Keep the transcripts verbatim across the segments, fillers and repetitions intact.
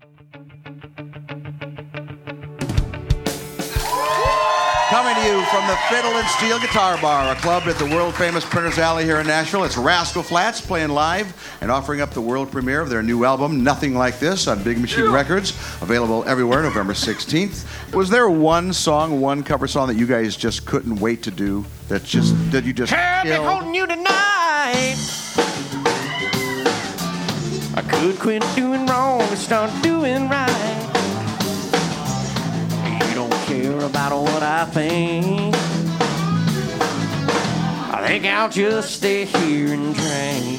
Coming to you from the Fiddle and Steel Guitar Bar, a club at the world-famous Printers Alley here in Nashville. It's Rascal Flatts playing live and offering up the world premiere of their new album, Nothing Like This, on Big Machine Records, available everywhere November sixteenth. Was there one song, one cover song that you guys just couldn't wait to do, that just that you just I'll be killed? holding you tonight. I could quit doing wrong and start doing right. You don't care about what I think. I think I'll just stay here and drink.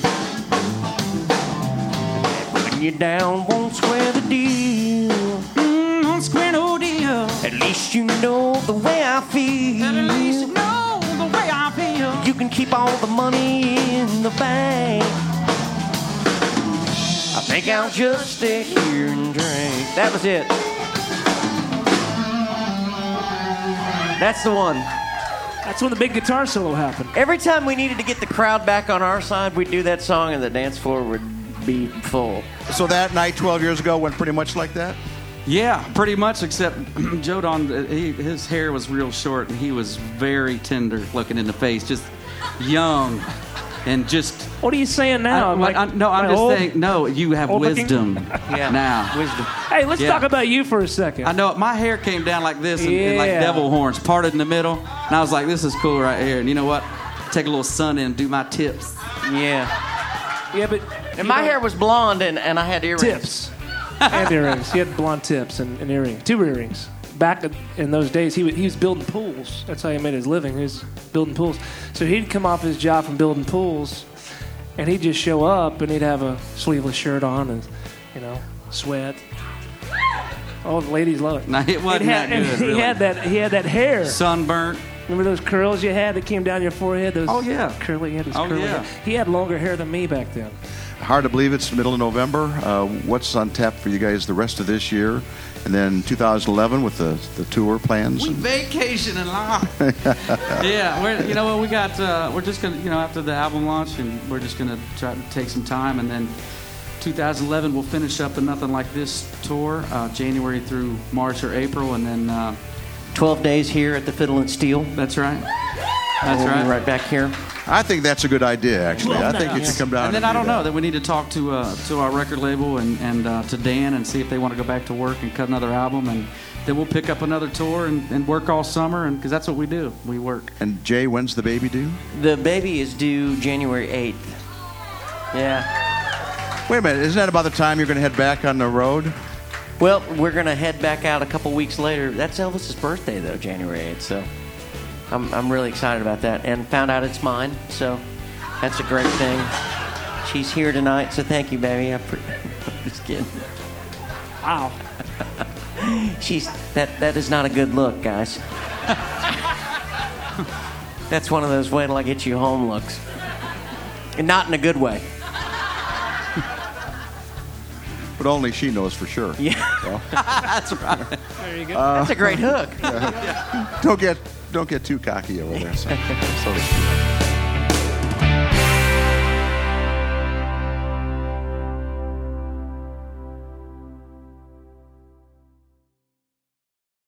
Putting you down won't square the deal. Mm, won't square no deal. At least you know the way I feel. At least you know the way I feel. You can keep all the money in the bank. I think I'll just stay here and drink. That was it. That's the one. That's when the big guitar solo happened. Every time we needed to get the crowd back on our side, we'd do that song and the dance floor would be full. So that night twelve years ago went pretty much like that? Yeah, pretty much, except Joe Don, he, his hair was real short and he was very tender looking in the face, just young and just... What are you saying now? I, I'm like, I, no, I'm am I just old? saying, no, you have Old looking? wisdom Yeah. now. Wisdom. Hey, let's Yeah. talk about you for a second. I know, my hair came down like this and, and like Yeah. devil horns, parted in the middle, and I was like, this is cool right here. And you know what? Take a little sun in, do my tips. Yeah. Yeah, but... And my hair was blonde and, and I had earrings. Tips. And earrings. He had blonde tips and, and earrings. Two earrings. Back in those days, he was, he was building pools. That's how he made his living. He was building pools. So he'd come off his job from building pools, and he'd just show up, and he'd have a sleeveless shirt on and, you know, sweat. Oh, the ladies love it. No, it wasn't It had- that good, and he really. had that. He had that hair. Sunburnt. Remember those curls you had that came down your forehead? Those Oh, yeah. curly. He had his Oh, curly yeah. hair. He had longer hair than me back then. Hard to believe it's the middle of November. Uh, what's on tap for you guys the rest of this year? And then two thousand eleven with the, the tour plans? We vacation and lot. Yeah, we're, you know what, we got, uh, we're just going to, you know, after the album launch, and we're just going to try to take some time, and then two thousand eleven we'll finish up the Nothing Like This tour, uh, January through March or April, and then... Uh, twelve days here at the Fiddle and Steel. That's right. That's we'll right. be right back here. I think that's a good idea, actually. Love I think that. you should come down And then and I do don't know, that. that we need to talk to uh, to our record label and, and uh, to Dan and see if they want to go back to work and cut another album, and then we'll pick up another tour and, and work all summer, and because that's what we do. We work. And Jay, when's the baby due? The baby is due January eighth. Yeah. Wait a minute, isn't that about the time you're going to head back on the road? Well, we're going to head back out a couple weeks later. That's Elvis's birthday, though, January eighth, so I'm, I'm really excited about that. And found out it's mine, so that's a great thing. She's here tonight, so thank you, baby. I pre- I'm just kidding. Wow. She's that. That is not a good look, guys. That's one of those wait till I get you home looks, and not in a good way. But only she knows for sure. Yeah, So, that's right. There you go. That's a great hook. don't get don't get too cocky over there. So, so to speak.